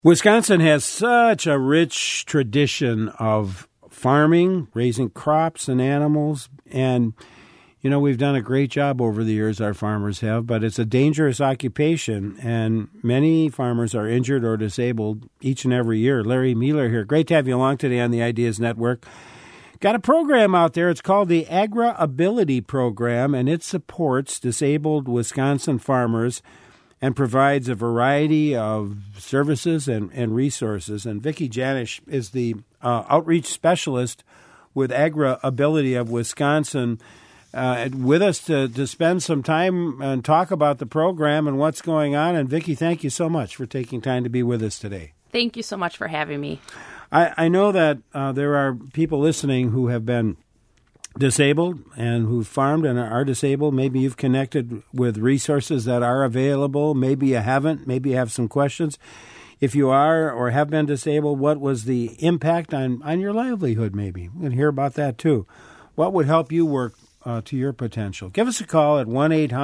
Wisconsin has such a rich tradition of farming, raising crops and animals, and we've done a great job over the years, our farmers have, but it's a dangerous occupation, and many farmers are injured or disabled each and every year. Larry Mueller here. Great to have you along today on the Ideas Network. Got a program out there. It's called the Agri-Ability Program, and it supports disabled Wisconsin farmers and provides a variety of services and resources. And Vicki Janisch is the outreach specialist with Agri-Ability of Wisconsin with us to spend some time and talk about the program and what's going on. And Vicki, thank you so much for taking time to be with us today. Thank you so much for having me. I know that there are people listening who have been disabled and who farmed and are disabled. Maybe you've connected with resources that are available. Maybe you haven't. Maybe you have some questions. If you are or have been disabled, what was the impact on your livelihood maybe? We can hear about that too. What would help you work to your potential? Give us a call at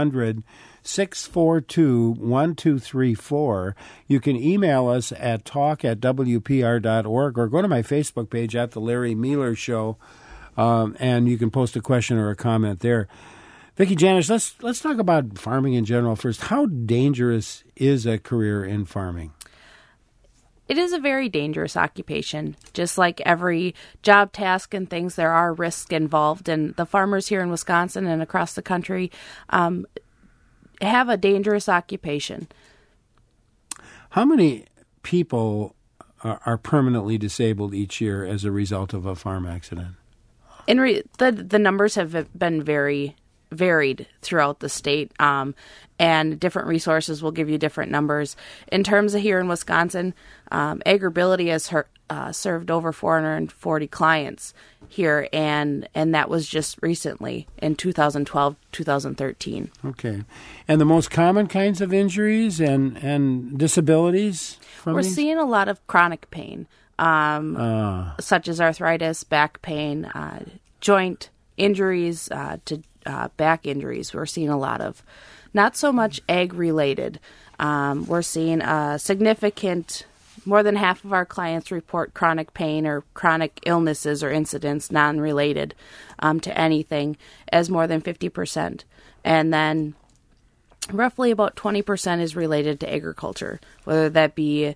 1-800-642-1234. You can email us at talk@wpr.org or go to my Facebook page at The Larry Mueller Show. And you can post a question or a comment there. Vicki Janisch, let's talk about farming in general first. How dangerous is a career in farming? It is a very dangerous occupation. Just like every job task and things, there are risks involved. And the farmers here in Wisconsin and across the country have a dangerous occupation. How many people are permanently disabled each year as a result of a farm accident? The numbers have been very varied throughout the state, and different resources will give you different numbers. In terms of here in Wisconsin, Agri-Ability has served over 440 clients here, and that was just recently in 2012, 2013. Okay. And the most common kinds of injuries and disabilities? We're seeing a lot of chronic pain. Such as arthritis, back pain, joint injuries to back injuries. We're seeing a lot of. Not so much ag-related. We're seeing significant, more than half of our clients report chronic pain or chronic illnesses or incidents non-related to anything as more than 50%. And then roughly about 20% is related to agriculture, whether that be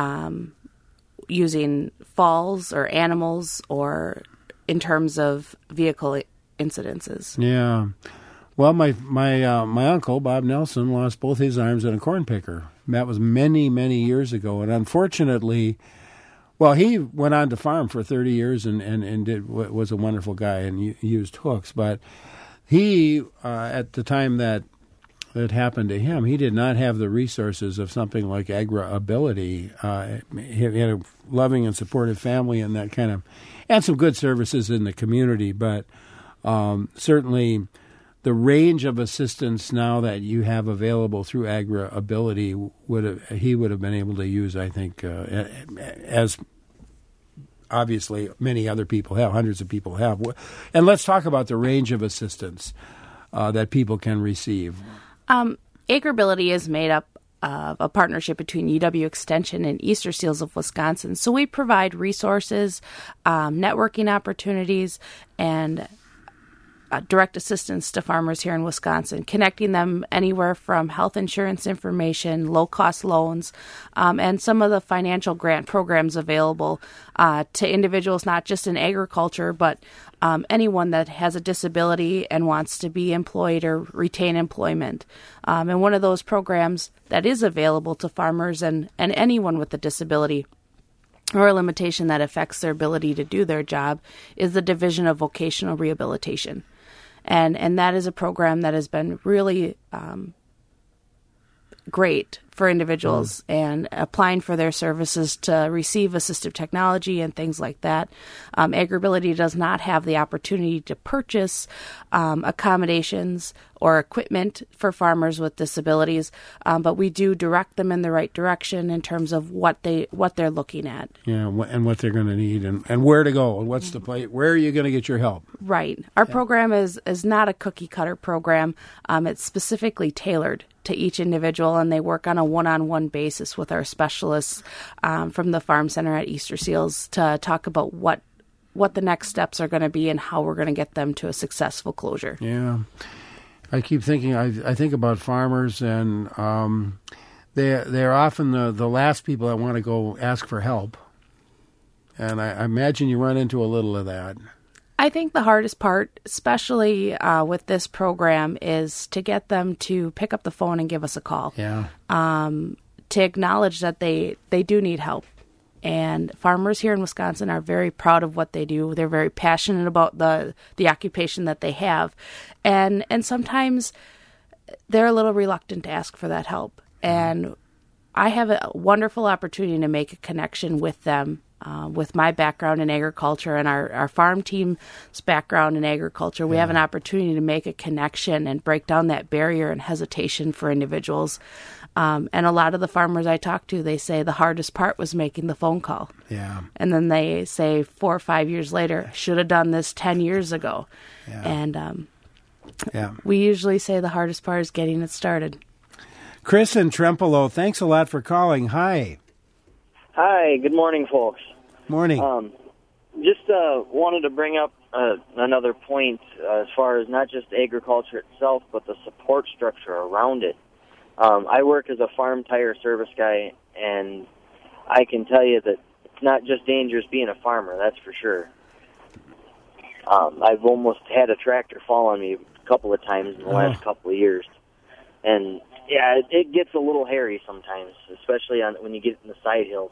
using falls or animals or in terms of vehicle incidences. Yeah. Well, my uncle, Bob Nelson, lost both his arms in a corn picker. That was many, many years ago. And unfortunately, well, he went on to farm for 30 years and was a wonderful guy and used hooks. But he, at the time that it happened to him, he did not have the resources of something like Agri-Ability. He had a loving and supportive family and that kind of, and some good services in the community. But certainly the range of assistance now that you have available through Agri-Ability he would have been able to use, I think, as obviously many other people have, hundreds of people have. And let's talk about the range of assistance that people can receive. Agri-Ability is made up of a partnership between UW Extension and Easter Seals of Wisconsin. So we provide resources, networking opportunities, and direct assistance to farmers here in Wisconsin, connecting them anywhere from health insurance information, low-cost loans, and some of the financial grant programs available to individuals not just in agriculture, but anyone that has a disability and wants to be employed or retain employment. And one of those programs that is available to farmers and anyone with a disability or a limitation that affects their ability to do their job is the Division of Vocational Rehabilitation. And that is a program that has been really great for individuals and applying for their services to receive assistive technology and things like that. Agri-Ability does not have the opportunity to purchase accommodations or equipment for farmers with disabilities, but we do direct them in the right direction in terms of what they're looking at. Yeah, and what they're going to need and where to go and what's the place. Where are you going to get your help? Right. Our program is not a cookie cutter program. It's specifically tailored to each individual, and they work on a one-on-one basis with our specialists from the Farm Center at Easter Seals to talk about what the next steps are going to be and how we're going to get them to a successful closure. Yeah. I keep thinking, I think about farmers, and they're often the last people that want to go ask for help. And I imagine you run into a little of that. I think the hardest part, especially with this program, is to get them to pick up the phone and give us a call. Yeah. To acknowledge that they do need help. And farmers here in Wisconsin are very proud of what they do. They're very passionate about the occupation that they have. And sometimes they're a little reluctant to ask for that help. And I have a wonderful opportunity to make a connection with them. With my background in agriculture and our farm team's background in agriculture, we have an opportunity to make a connection and break down that barrier and hesitation for individuals. And a lot of the farmers I talk to, they say the hardest part was making the phone call. Yeah. And then they say 4 or 5 years later, should have done this 10 years ago. Yeah. And we usually say the hardest part is getting it started. Chris in Trempealeau, thanks a lot for calling. Hi. Hi, good morning, folks. Morning. Just wanted to bring up another point as far as not just agriculture itself, but the support structure around it. I work as a farm tire service guy, and I can tell you that it's not just dangerous being a farmer, that's for sure. I've almost had a tractor fall on me a couple of times in the last couple of years. And, yeah, it gets a little hairy sometimes, especially when you get in the side hills.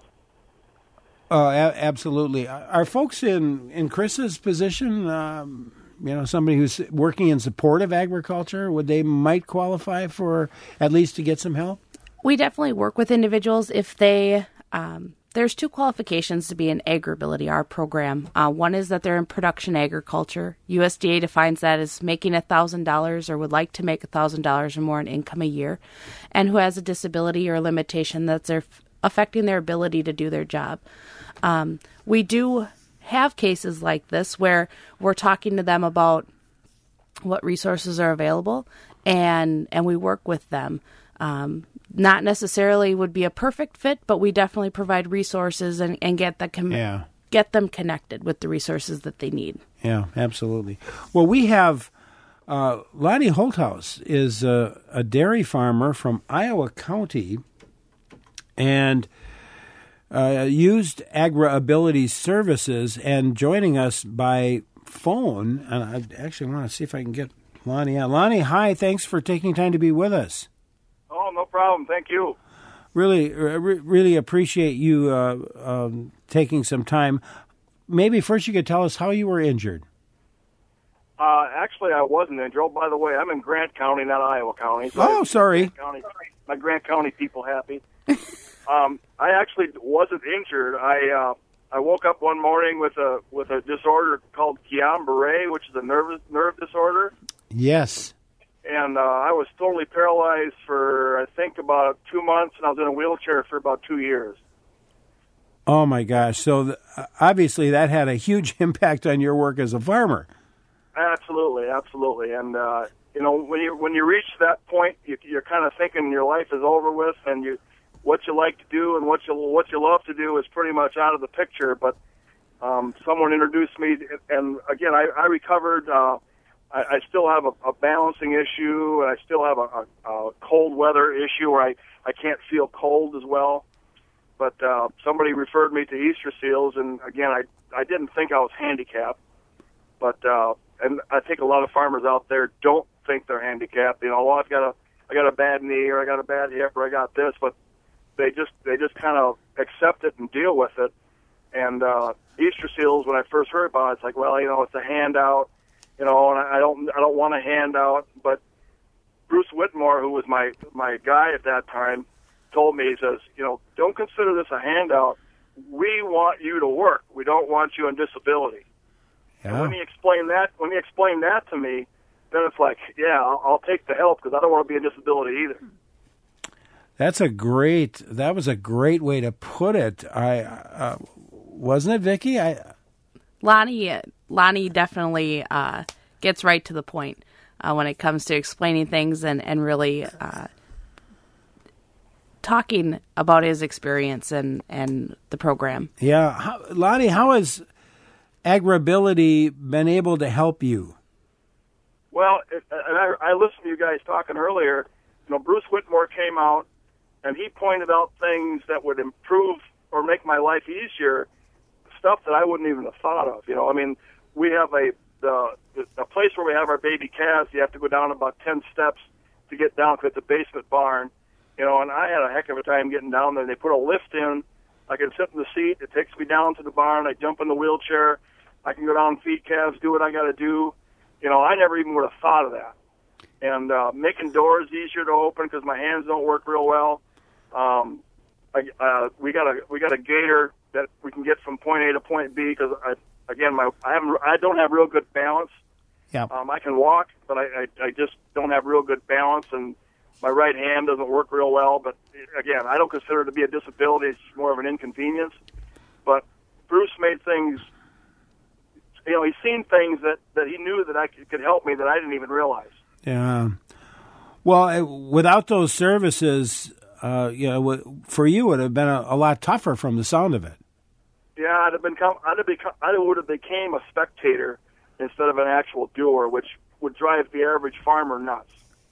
Absolutely. Are folks in Chris's position, somebody who's working in support of agriculture, would they might qualify for at least to get some help? We definitely work with individuals if they. There's 2 qualifications to be in AgriAbility, our program. One is that they're in production agriculture. USDA defines that as making $1,000 or would like to make $1,000 or more in income a year, and who has a disability or limitation that's affecting their ability to do their job. We do have cases like this where we're talking to them about what resources are available, and we work with them. Not necessarily would be a perfect fit, but we definitely provide resources and get them connected with the resources that they need. Yeah, absolutely. Well, we have Lonnie Holthaus is a dairy farmer from Iowa County, and used AgriAbility services, and joining us by phone. And I actually want to see if I can get Lonnie out. Lonnie, hi. Thanks for taking time to be with us. Oh, no problem. Thank you. Really appreciate you taking some time. Maybe first you could tell us how you were injured. Actually, I wasn't injured. Oh, by the way, I'm in Grant County, not Iowa County. So sorry. My Grant County people happy. I actually wasn't injured. I woke up one morning with a disorder called Guillain-Barré, which is a nerve disorder. Yes. And I was totally paralyzed for, I think, about 2 months, and I was in a wheelchair for about 2 years. Oh, my gosh. So obviously that had a huge impact on your work as a farmer. Absolutely. And, when you reach that point, you're kind of thinking your life is over with, and what you like to do and what you love to do is pretty much out of the picture. But someone introduced me, and again, I recovered. I still have a balancing issue, and I still have a cold weather issue where I can't feel cold as well. But somebody referred me to Easter Seals, and again, I didn't think I was handicapped. But and I think a lot of farmers out there don't think they're handicapped. I got a bad knee, or I got a bad hip, or I got this, but they just kind of accept it and deal with it. And Easter Seals, when I first heard about it, it's like, well, it's a handout, and I don't want a handout. But Bruce Whitmore, who was my guy at that time, told me, he says, don't consider this a handout. We want you to work. We don't want you on disability. Yeah. And when he explained that to me, then it's like, yeah, I'll take the help, because I don't want to be on disability either. That was a great way to put it. Wasn't it, Vicki? Lonnie definitely gets right to the point when it comes to explaining things and really talking about his experience and the program. Yeah. Lonnie, how has Agribility been able to help you? Well, and I listened to you guys talking earlier. Bruce Whitmore came out, and he pointed out things that would improve or make my life easier, stuff that I wouldn't even have thought of. We have a place where we have our baby calves. You have to go down about 10 steps to get down to the basement barn. And I had a heck of a time getting down there. They put a lift in. I can sit in the seat. It takes me down to the barn. I jump in the wheelchair. I can go down and feed calves, do what I got to do. I never even would have thought of that. And making doors easier to open because my hands don't work real well. We got a gator that we can get from point A to point B because I don't have real good balance. Yeah. I can walk, but I just don't have real good balance, and my right hand doesn't work real well. But again, I don't consider it to be a disability; it's more of an inconvenience. But Bruce made things. He's seen things that he knew that could help me that I didn't even realize. Yeah. Well, without those services, for you, it would have been a lot tougher from the sound of it. Yeah, I would have became a spectator instead of an actual doer, which would drive the average farmer nuts.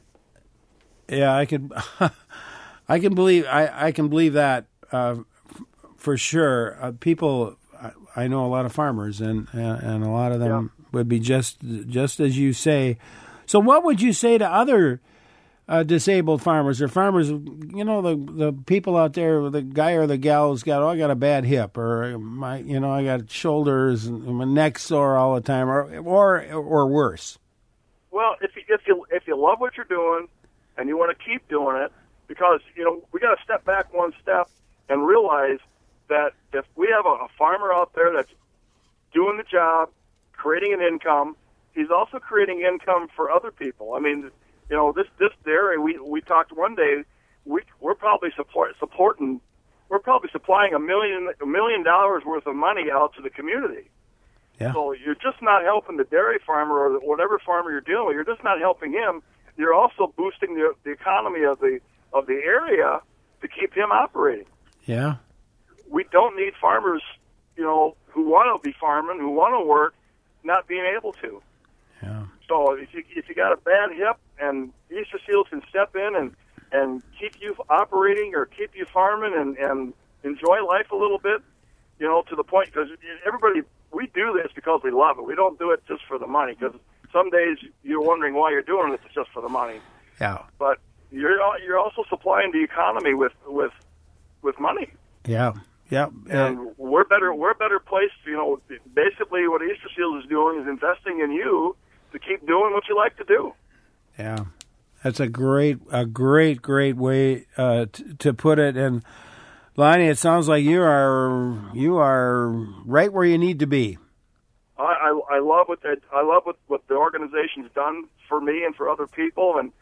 Yeah, I can believe that for sure. People, I know a lot of farmers, and a lot of them would be just as you say. So, what would you say to other disabled farmers or farmers? The people out there, the guy or the gal who's got, I got a bad hip, or I got shoulders and my neck's sore all the time, or worse. Well, if you love what you're doing and you want to keep doing it, because we got to step back one step and realize that if we have a farmer out there that's doing the job, creating an income, he's also creating income for other people. I mean, this dairy, we talked one day, we're probably supporting, we're probably supplying $1 million worth of money out to the community. Yeah. So you're just not helping the dairy farmer or whatever farmer you're dealing with. You're just not helping him. You're also boosting the economy of the area to keep him operating. Yeah. We don't need farmers, who want to be farming, who want to work, not being able to. Yeah. So if you got a bad hip and Easter Seals can step in and keep you operating or keep you farming and enjoy life a little bit, to the point, because we do this because we love it. We don't do it just for the money, because some days you're wondering why you're doing it just for the money. Yeah. But you're also supplying the economy with money. Yeah. Yeah. And we're better placed. Basically what Easter Seals is doing is investing in you to keep doing what you like to do. Yeah, that's a great way to put it. And Lonnie, it sounds like you are right where you need to be. I love what the organization's done for me and for other people, and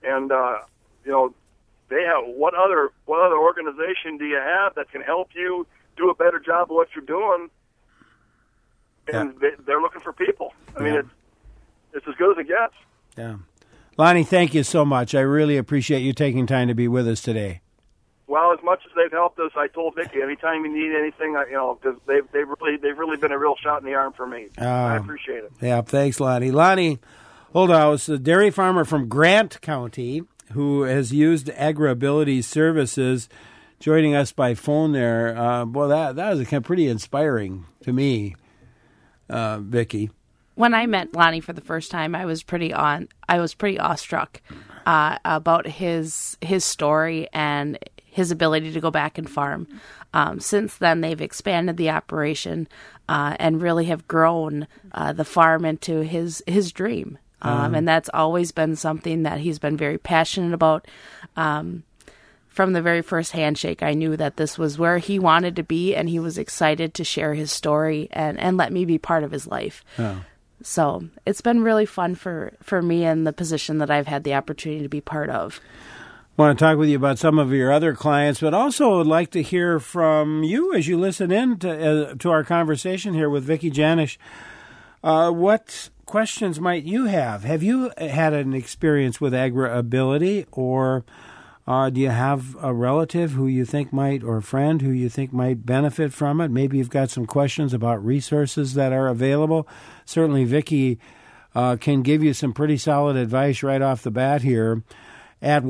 they have what other organization do you have that can help you do a better job of what you're doing? And they're looking for people. I mean, it's as good as it gets. Yeah. Lonnie, thank you so much. I really appreciate you taking time to be with us today. Well, as much as they've helped us, I told Vicki, anytime you need anything, because they've really been a real shot in the arm for me. I appreciate it. Yeah, thanks, Lonnie. Lonnie Holdhouse, a dairy farmer from Grant County who has used Agribility services, joining us by phone there. That was pretty inspiring to me, Vicki. When I met Lonnie for the first time, I was pretty awestruck about his story and his ability to go back and farm. Since then, they've expanded the operation and really have grown the farm into his dream. And that's always been something that he's been very passionate about. From the very first handshake, I knew that this was where he wanted to be, and he was excited to share his story and let me be part of his life. Oh. So it's been really fun for me in the position that I've had the opportunity to be part of. I want to talk with you about some of your other clients, but also would like to hear from you as you listen in to our conversation here with Vicki Janisch. What questions might you have? Have you had an experience with Agribility, or Do you have a relative who you think might, or a friend who you think might benefit from it? Maybe you've got some questions about resources that are available. Certainly, Vicki can give you some pretty solid advice right off the bat here at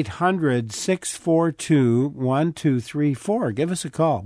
1-800-642-1234. Give us a call,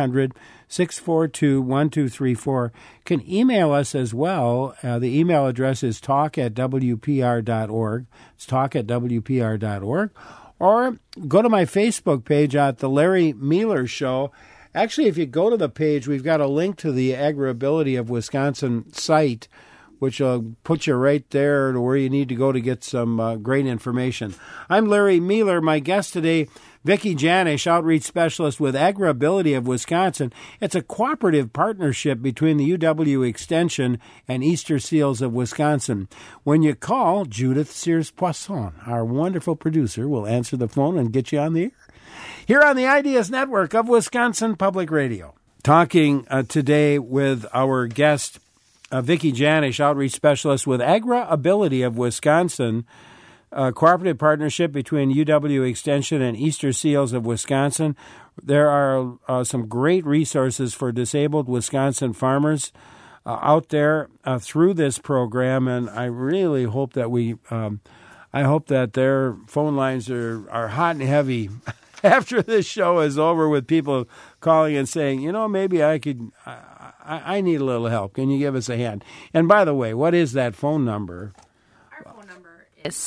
1-800-642-1234. Can email us as well. The email address is talk@wpr.org. It's talk@wpr.org. Or go to my Facebook page at The Larry Mealer Show. Actually, if you go to the page, we've got a link to the Agriability of Wisconsin site, which will put you right there to where you need to go to get some great information. I'm Larry Mealer. My guest today, Vicki Janish, Outreach Specialist with Agriability of Wisconsin. It's a cooperative partnership between the UW Extension and Easter Seals of Wisconsin. When you call, Judith Sears-Poisson, our wonderful producer, will answer the phone and get you on the air. Here on the Ideas Network of Wisconsin Public Radio. Talking today with our guest, Vicki Janish, Outreach Specialist with Agriability of Wisconsin, a cooperative partnership between UW Extension and Easter Seals of Wisconsin. There are some great resources for disabled Wisconsin farmers out there through this program, and I really hope that I hope that their phone lines are hot and heavy after this show is over, with people calling and saying, maybe I could. I need a little help. Can you give us a hand? And by the way, what is that phone number? Our phone number is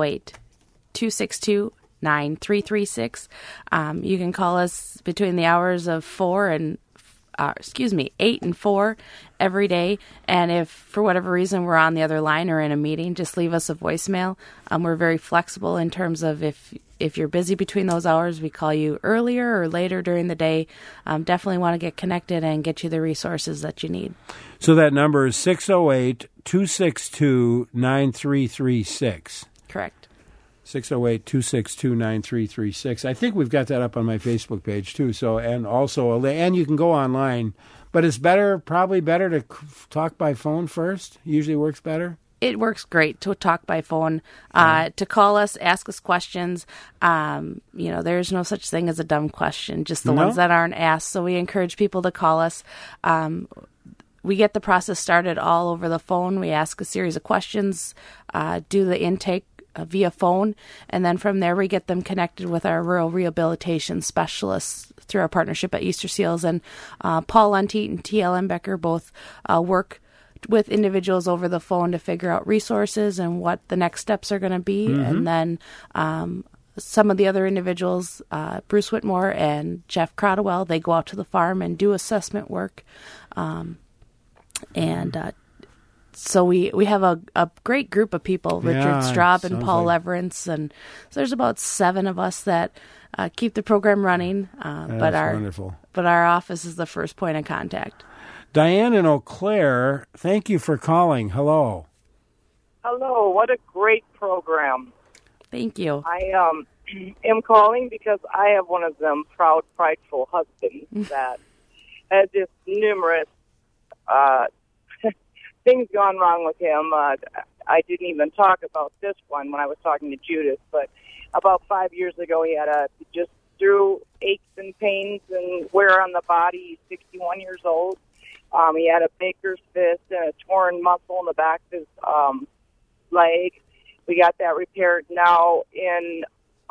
608-262-9336. You can call us between the hours of 8 and 4 every day. And if for whatever reason we're on the other line or in a meeting, just leave us a voicemail. We're very flexible in terms of if you're busy between those hours, we call you earlier or later during the day. Definitely want to get connected and get you the resources that you need. So that number is 608-262-9336. Correct. 608-262-9336. I think we've got that up on my Facebook page too. So, and you can go online, but it's probably better to talk by phone first. Usually works better. It works great to talk by phone, to call us, ask us questions. There's no such thing as a dumb question, just the ones that aren't asked. So we encourage people to call us. We get the process started all over the phone. We ask a series of questions, do the intake via phone, and then from there we get them connected with our rural rehabilitation specialists through our partnership at Easter Seals. And Paul Lunteet and T.L. Embecker both work with individuals over the phone to figure out resources and what the next steps are going to be. Mm-hmm. And then some of the other individuals, Bruce Whitmore and Jeff Crotwell, they go out to the farm and do assessment work. So we have a great group of people, Richard Straub and Paul Leverance, and so there's about 7 of us that keep the program running. Wonderful. But our office is the first point of contact. Diane in Eau Claire, thank you for calling. Hello. Hello. What a great program. Thank you. I am calling because I have one of them proud, prideful husbands that has just numerous things gone wrong with him. I didn't even talk about this one when I was talking to Judith, but about 5 years ago he had just through aches and pains and wear on the body. He's 61 years old. He had a baker's fist and a torn muscle in the back of his leg. We got that repaired. Now, in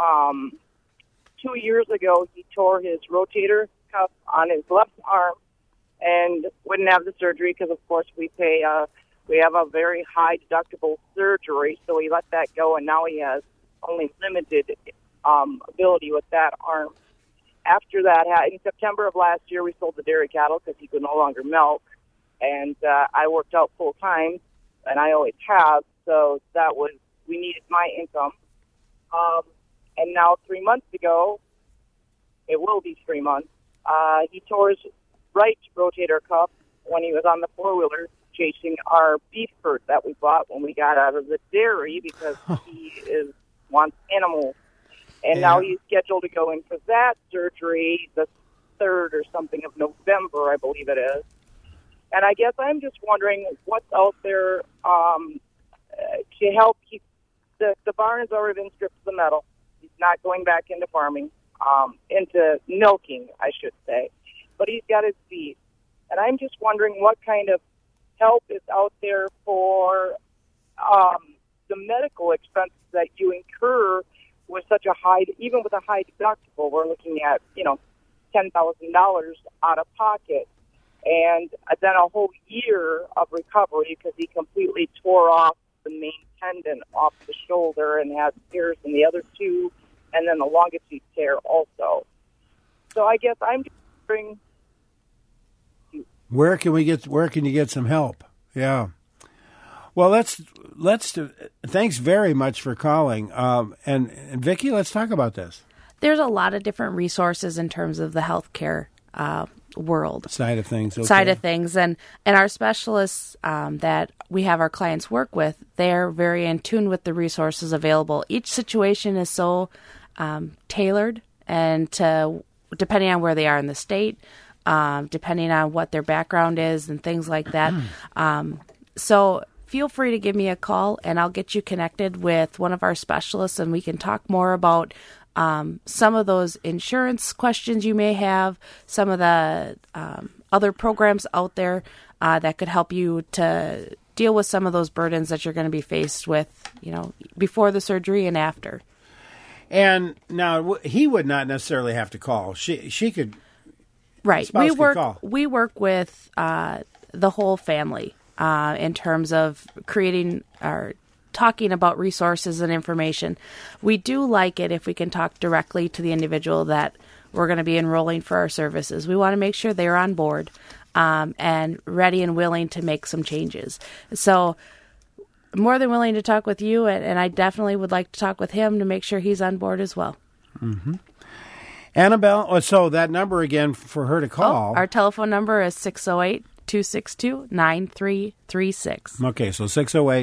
2 years ago, he tore his rotator cuff on his left arm and wouldn't have the surgery because, of course, we have a very high deductible surgery, so he let that go, and now he has only limited ability with that arm. After that, in September of last year, we sold the dairy cattle because he could no longer milk, and I worked out full time, and I always have, so we needed my income. And now 3 months ago, it will be 3 months, he tore his right rotator cuff when he was on the four-wheeler chasing our beef herd that we bought when we got out of the dairy because he wants animals. And now he's scheduled to go in for that surgery the 3rd or something of November, I believe it is. And I guess I'm just wondering what's out there to help keep the barn has already been stripped of the metal. He's not going back into farming, into milking, I should say. But he's got his beef. And I'm just wondering what kind of help is out there for the medical expenses that you incur with such a high, even with a high deductible. We're looking at, $10,000 out of pocket. And then a whole year of recovery because he completely tore off the main tendon off the shoulder and had tears in the other two, and then the longitude tear also. So I guess I'm just wondering, where can you get some help? Yeah. Well, let's thanks very much for calling. And Vicki, let's talk about this. There's a lot of different resources in terms of the healthcare world side of things. And our specialists that we have our clients work with, they're very in tune with the resources available. Each situation is so tailored, and depending on where they are in the state, depending on what their background is and things like that. So feel free to give me a call, and I'll get you connected with one of our specialists, and we can talk more about some of those insurance questions you may have, some of the other programs out there that could help you to deal with some of those burdens that you're going to be faced with, before the surgery and after. And now he would not necessarily have to call. She could. Right. We work with the whole family in terms of creating or talking about resources and information. We do like it if we can talk directly to the individual that we're going to be enrolling for our services. We want to make sure they're on board and ready and willing to make some changes. So I'm more than willing to talk with you, and I definitely would like to talk with him to make sure he's on board as well. Mm-hmm. Annabelle, so that number again for her to call. Our telephone number is 608-262-9336. Okay, so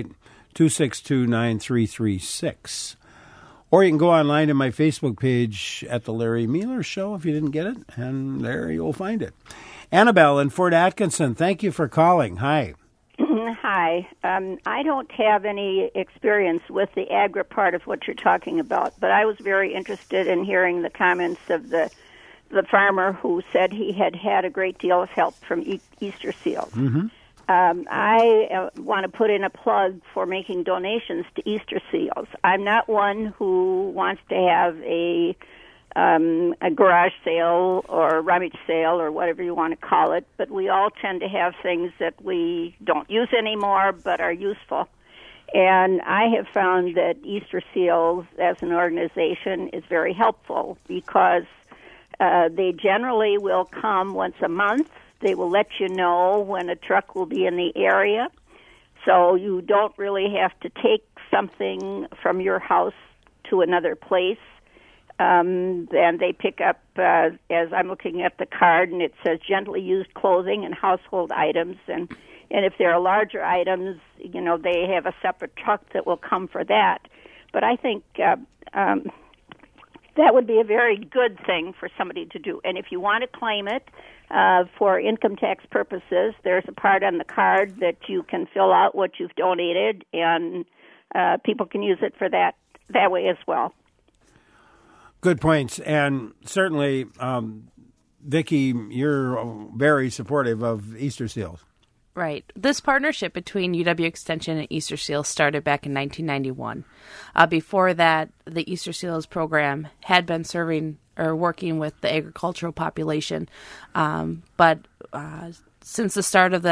608-262-9336. Or you can go online to my Facebook page at The Larry Mueller Show if you didn't get it, and there you'll find it. Annabelle in Fort Atkinson, thank you for calling. Hi. Hi. I don't have any experience with the agri part of what you're talking about, but I was very interested in hearing the comments of the farmer who said he had a great deal of help from Easter seals. Mm-hmm. I want to put in a plug for making donations to Easter seals. I'm not one who wants to have a garage sale or rummage sale or whatever you want to call it, but we all tend to have things that we don't use anymore but are useful. And I have found that Easter Seals as an organization is very helpful because they generally will come once a month. They will let you know when a truck will be in the area, so you don't really have to take something from your house to another place. And they pick up, as I'm looking at the card, and it says gently used clothing and household items. And if there are larger items, they have a separate truck that will come for that. But I think that would be a very good thing for somebody to do. And if you want to claim it for income tax purposes, there's a part on the card that you can fill out what you've donated, and people can use it for that way as well. Good points. And certainly, Vicki, you're very supportive of Easter Seals. Right. This partnership between UW Extension and Easter Seals started back in 1991. Before that, the Easter Seals program had been serving or working with the agricultural population. But since the start of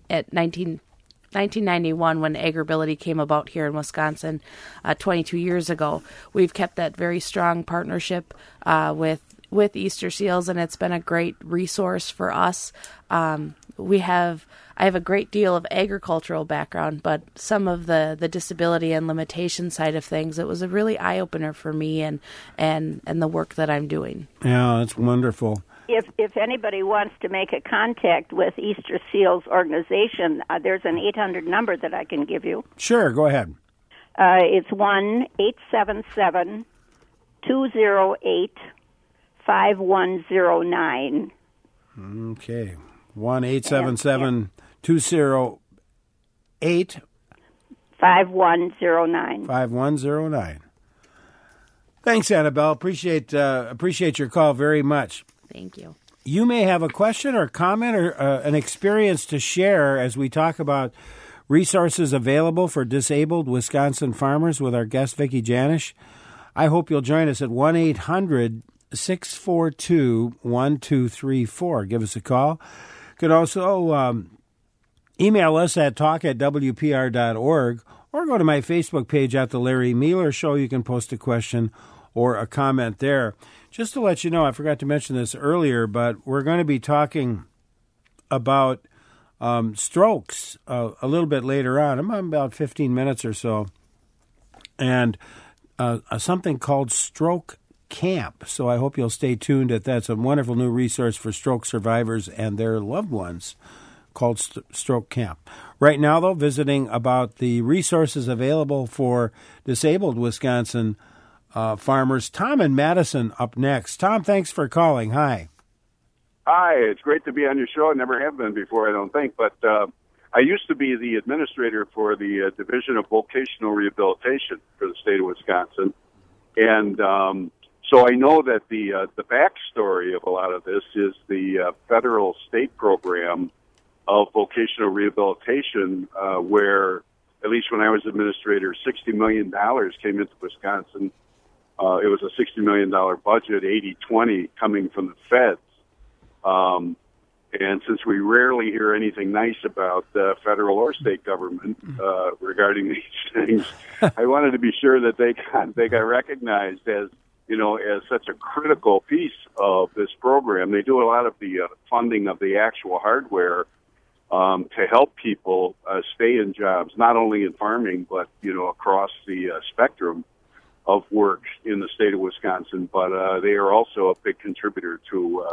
1991, when AgriBility came about here in Wisconsin 22 years ago, we've kept that very strong partnership with Easter Seals, and it's been a great resource for us. I have a great deal of agricultural background, but some of the disability and limitation side of things, it was a really eye-opener for me and the work that I'm doing. Yeah, that's wonderful. If anybody wants to make a contact with Easter Seals organization, there's an 800 number that I can give you. Sure, go ahead. It's 1-877-208-5109. Okay, 1-877-208-5109. 5109. Thanks, Annabelle. Appreciate your call very much. Thank you. You may have a question or comment or an experience to share as we talk about resources available for disabled Wisconsin farmers with our guest, Vicki Janisch. I hope you'll join us at 1-800-642-1234. Give us a call. You can also email us at talk@wpr.org or go to my Facebook page at The Larry Mueller Show. You can post a question or a comment there. Just to let you know, I forgot to mention this earlier, but we're going to be talking about strokes a little bit later on. I'm about 15 minutes or so. And something called Stroke Camp. So I hope you'll stay tuned at that. It's a wonderful new resource for stroke survivors and their loved ones called Stroke Camp. Right now, though, visiting about the resources available for disabled Wisconsin farmers. Tom in Madison up next. Tom, thanks for calling. Hi. Hi, it's great to be on your show. I never have been before, I don't think, but I used to be the administrator for the Division of Vocational Rehabilitation for the state of Wisconsin, and so I know that the backstory of a lot of this is the federal state program of vocational rehabilitation, where, at least when I was administrator, $60 million came into Wisconsin. It was a $60 million budget, 80-20 coming from the feds. And since we rarely hear anything nice about the federal or state government regarding these things, I wanted to be sure that they got recognized as, as such a critical piece of this program. They do a lot of the funding of the actual hardware to help people stay in jobs, not only in farming, but, across the spectrum of work in the state of Wisconsin. But they are also a big contributor to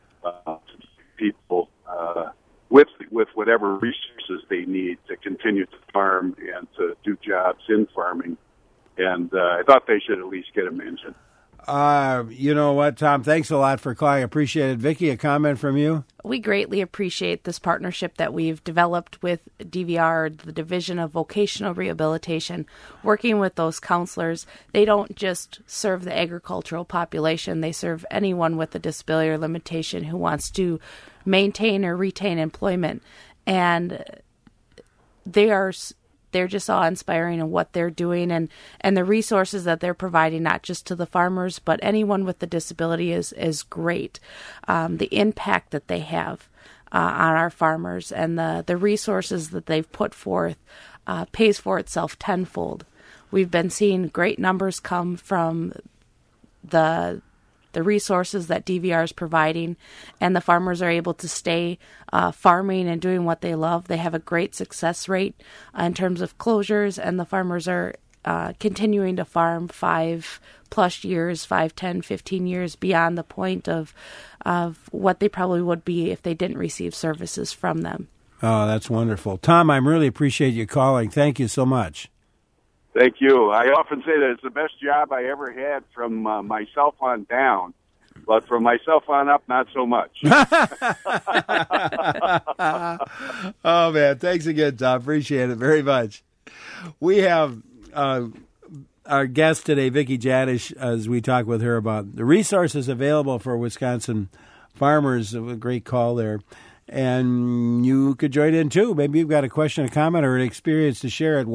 people with whatever resources they need to continue to farm and to do jobs in farming. And I thought they should at least get a mention. You know what, Tom? Thanks a lot for calling. I appreciate it. Vicki, a comment from you? We greatly appreciate this partnership that we've developed with DVR, the Division of Vocational Rehabilitation, working with those counselors. They don't just serve the agricultural population. They serve anyone with a disability or limitation who wants to maintain or retain employment. And they're just awe-inspiring in what they're doing and the resources that they're providing, not just to the farmers, but anyone with a disability is great. The impact that they have on our farmers and the resources that they've put forth pays for itself tenfold. We've been seeing great numbers come from the resources that DVR is providing, and the farmers are able to stay farming and doing what they love. They have a great success rate in terms of closures, and the farmers are continuing to farm 5+ years, 5, 10, 15 years beyond the point of what they probably would be if they didn't receive services from them. Oh, that's wonderful. Tom, I really appreciate you calling. Thank you so much. Thank you. I often say that it's the best job I ever had from myself on down, but from myself on up, not so much. Oh, man. Thanks again, Tom. Appreciate it very much. We have our guest today, Vicki Janisch, as we talk with her about the resources available for Wisconsin farmers. A great call there. And you could join in, too. Maybe you've got a question, a comment, or an experience to share at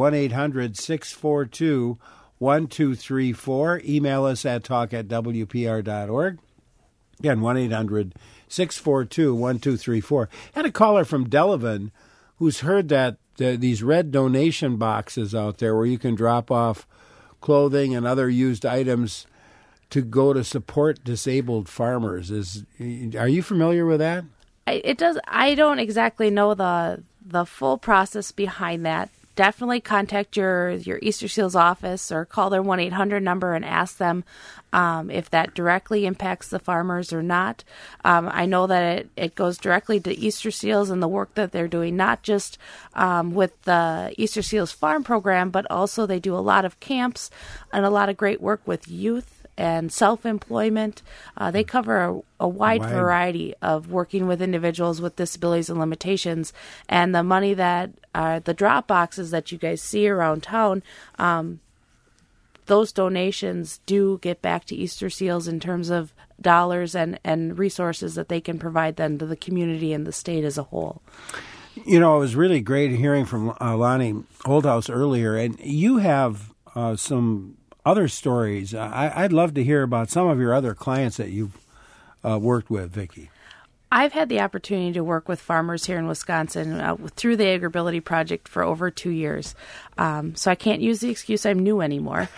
1-800-642-1234. Email us at talk@wpr.org. Again, 1-800-642-1234. Had a caller from Delavan who's heard that these red donation boxes out there where you can drop off clothing and other used items to go to support disabled farmers. Are you familiar with that? It does. I don't exactly know the full process behind that. Definitely contact your Easter Seals office or call their 1-800 number and ask them if that directly impacts the farmers or not. I know that it goes directly to Easter Seals and the work that they're doing, not just with the Easter Seals farm program, but also they do a lot of camps and a lot of great work with youth and self-employment. They cover a wide variety of working with individuals with disabilities and limitations. And the money that the drop boxes that you guys see around town, those donations do get back to Easter Seals in terms of dollars and resources that they can provide then to the community and the state as a whole. You know, it was really great hearing from Lonnie Oldhouse earlier, and you have some other stories. I'd love to hear about some of your other clients that you've worked with, Vicki. I've had the opportunity to work with farmers here in Wisconsin through the Agribility Project for over 2 years. So I can't use the excuse I'm new anymore.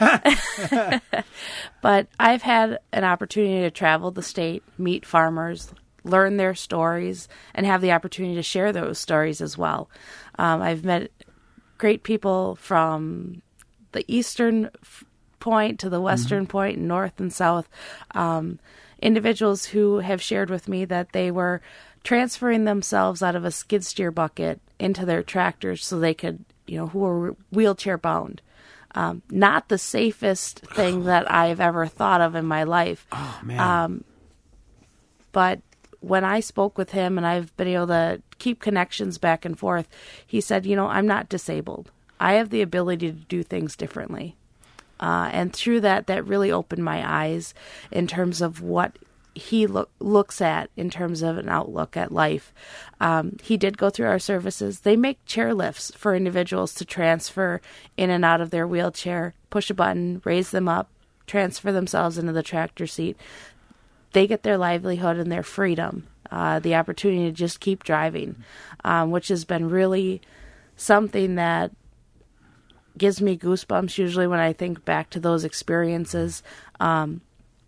But I've had an opportunity to travel the state, meet farmers, learn their stories, and have the opportunity to share those stories as well. I've met great people from the eastern point to the western point, north and south. Individuals who have shared with me that they were transferring themselves out of a skid steer bucket into their tractors so they could, who were wheelchair bound. Not the safest thing that I've ever thought of in my life. Oh, man. But when I spoke with him and I've been able to keep connections back and forth, he said, I'm not disabled. I have the ability to do things differently. And through that really opened my eyes in terms of what he looks at in terms of an outlook at life. He did go through our services. They make chair lifts for individuals to transfer in and out of their wheelchair, push a button, raise them up, transfer themselves into the tractor seat. They get their livelihood and their freedom, the opportunity to just keep driving, which has been really something that gives me goosebumps usually when I think back to those experiences, and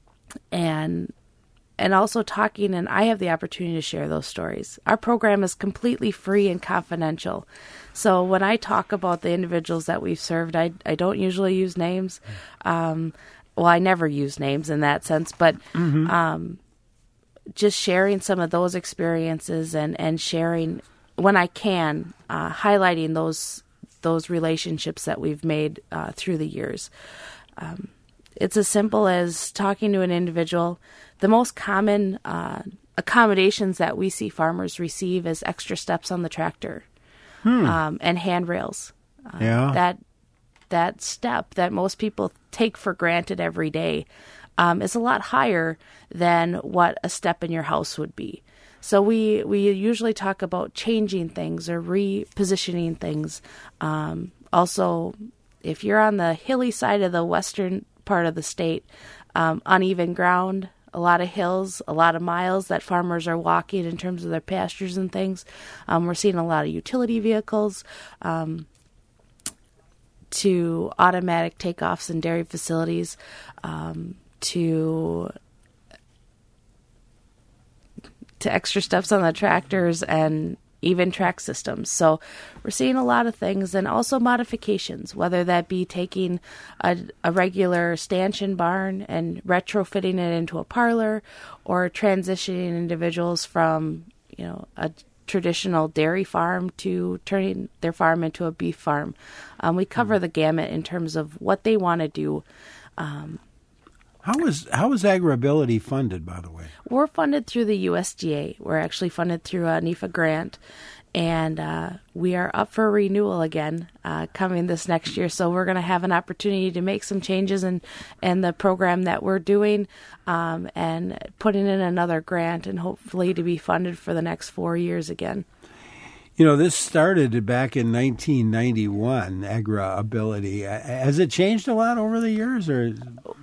also talking, and I have the opportunity to share those stories. Our program is completely free and confidential. So when I talk about the individuals that we've served, I don't usually use names. I never use names in that sense, but just sharing some of those experiences and sharing when I can, highlighting those relationships that we've made through the years. It's as simple as talking to an individual. The most common accommodations that we see farmers receive is extra steps on the tractor and handrails. That step that most people take for granted every day is a lot higher than what a step in your house would be. So we usually talk about changing things or repositioning things. Also, if you're on the hilly side of the western part of the state, uneven ground, a lot of hills, a lot of miles that farmers are walking in terms of their pastures and things. We're seeing a lot of utility vehicles, to automatic takeoffs in dairy facilities, to extra steps on the tractors and even track systems. So we're seeing a lot of things, and also modifications, whether that be taking a regular stanchion barn and retrofitting it into a parlor, or transitioning individuals from, a traditional dairy farm to turning their farm into a beef farm. We cover the gamut in terms of what they want to do. How is Agribility funded, by the way? We're funded through the USDA. We're actually funded through a NEFA grant, and we are up for renewal again coming this next year. So we're going to have an opportunity to make some changes in the program that we're doing, and putting in another grant, and hopefully to be funded for the next 4 years again. This started back in 1991, Agribility. Has it changed a lot over the years, or?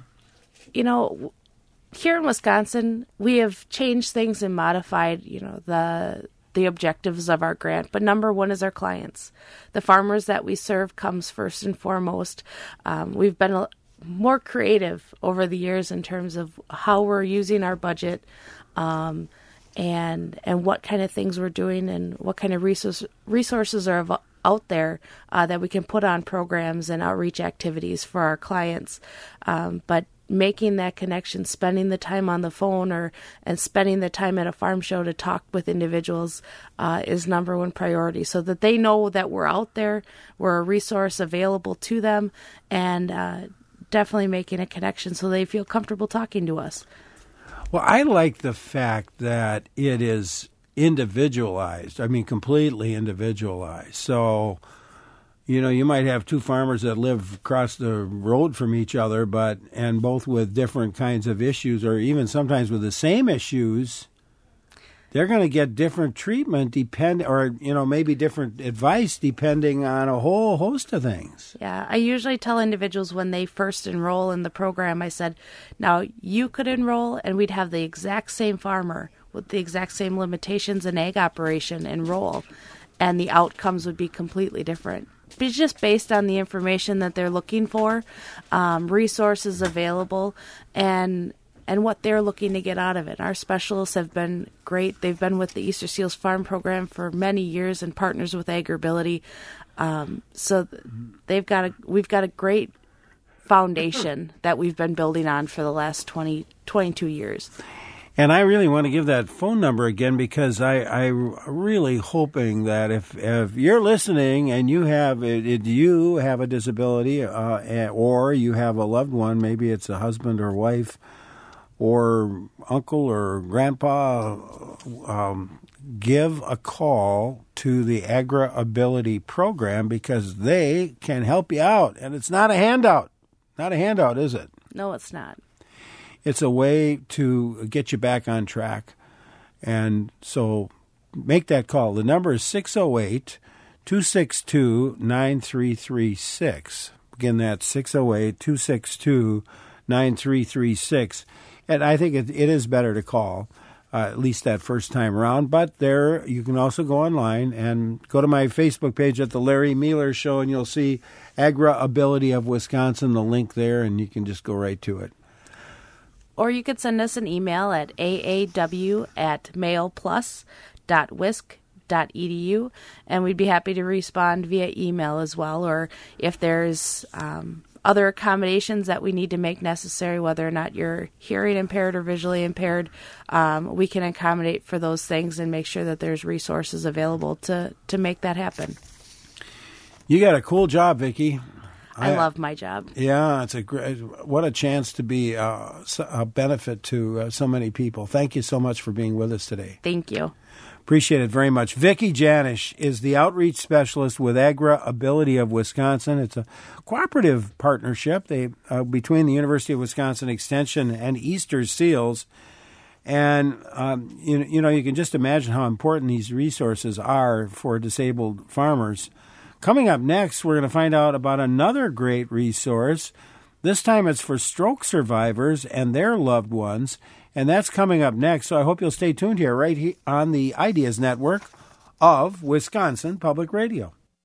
Here in Wisconsin, we have changed things and modified, the objectives of our grant. But number one is our clients. The farmers that we serve comes first and foremost. We've been more creative over the years in terms of how we're using our budget, and what kind of things we're doing, and what kind of resources are out there that we can put on programs and outreach activities for our clients. But making that connection, spending the time on the phone and spending the time at a farm show to talk with individuals is number one priority, so that they know that we're out there, we're a resource available to them, and definitely making a connection so they feel comfortable talking to us. Well, I like the fact that it is individualized. I mean, completely individualized. So, you might have two farmers that live across the road from each other, and both with different kinds of issues, or even sometimes with the same issues. They're going to get different treatment maybe different advice depending on a whole host of things. Yeah, I usually tell individuals when they first enroll in the program, I said, now you could enroll and we'd have the exact same farmer with the exact same limitations and ag operation enroll, and the outcomes would be completely different. But it's just based on the information that they're looking for, resources available, and what they're looking to get out of it. Our specialists have been great. They've been with the Easter Seals Farm Program for many years and partners with AgriAbility. So we've got a great foundation that we've been building on for the last 22 years. And I really want to give that phone number again because I'm really hoping that if you're listening and you have a disability or you have a loved one, maybe it's a husband or wife or uncle or grandpa, give a call to the AgriAbility program because they can help you out. And it's not a handout. Not a handout, is it? No, it's not. It's a way to get you back on track. And so make that call. The number is 608-262-9336. Again, that's 608-262-9336. And I think it is better to call, at least that first time around. But there, you can also go online and go to my Facebook page at The Larry Mealer Show, and you'll see AgriAbility of Wisconsin, the link there, and you can just go right to it. Or you could send us an email at aaw@mailplus.wisc.edu, and we'd be happy to respond via email as well. Or if there's other accommodations that we need to make necessary, whether or not you're hearing impaired or visually impaired, we can accommodate for those things and make sure that there's resources available to make that happen. You got a cool job, Vicki. I love my job. Yeah, it's what a chance to be a benefit to so many people. Thank you so much for being with us today. Thank you. Appreciate it very much. Vicki Janish is the outreach specialist with AgriAbility of Wisconsin. It's a cooperative partnership between the University of Wisconsin Extension and Easter Seals. And, you can just imagine how important these resources are for disabled farmers. Coming up next, we're going to find out about another great resource. This time it's for stroke survivors and their loved ones, and that's coming up next. So I hope you'll stay tuned here, right here on the Ideas Network of Wisconsin Public Radio.